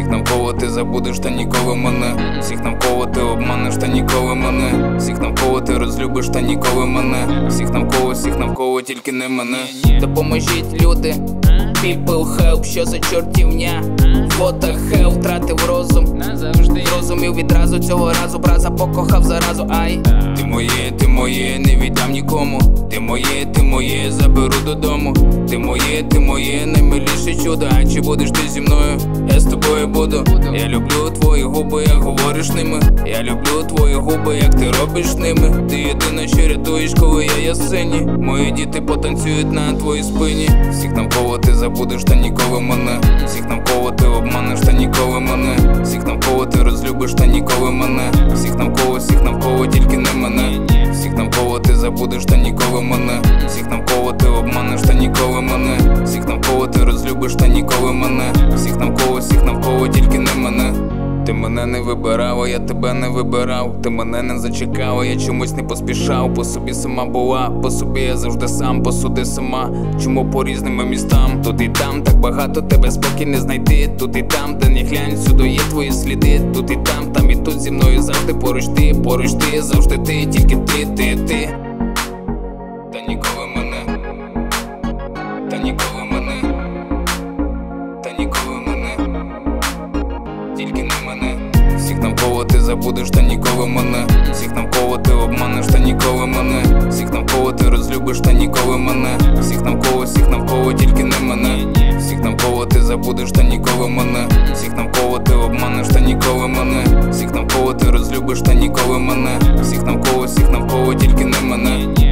Всіх навколо ти забудеш, та ніколи мене. Всіх навколо ти обманеш, та ніколи мене. Всіх навколо ти розлюбиш, та ніколи мене. Всіх навколо, тільки не мене. Допоможіть, люди, people help, що за чортівня. Фото хел, втратив розум, зрозумів відразу, цього разу браза покохав заразу, ай. Ти моє, не віддам нікому. Ти моє, заберу додому. Ти моє, наймиліше чудо. А чи будеш ти зі мною? Я з тобою буду. Я люблю твої губи, як говориш ними. Я люблю твої губи, як ти робиш ними. Ти єдина, що рятуєш, коли я сині. Мої діти потанцюють на твоїй спині. Всіх навколо ти забудеш, та ніколи мене. Всіх навколо ти обманеш, та ніколи мене. Всіх навколо ти розлюбиш, та ніколи мене. Всіх навколо, тільки не мене. Всіх навколо ти забудеш, та ніколи мене. Всіх навколо ти обманеш, та ніколи мене. Всіх навколо ти розлюбиш, та ніколи мене. Всіх навколо, тільки не мене. Ти мене не вибирала, я тебе не вибирав. Ти мене не зачекала, я чомусь не поспішав. По собі сама була, по собі я завжди сам. Посуди сама, чому по різним містам. Тут і там, так багато тебе спокій не знайти. Тут і там, де не глянь, всюди є твої сліди. Тут і там і тут зі мною завжди поруч ти, завжди ти, тільки ти. Та ніколи мене, та ніколи мене, та ніколи мене, тільки не мене. Всіх навколо ти забудеш, та ніколи мене. Всіх навколо ти обманеш, та ніколи мене. Всіх навколо ти розлюбиш, та ніколи мене. Всіх навколо, тільки не мене. Всіх навколо ти забудеш, та ніколи мене. Всіх навколо ти обманеш, та ніколи мене. Всіх навколо ти розлюбиш, та ніколи мене. Всіх навколо, тільки не мене.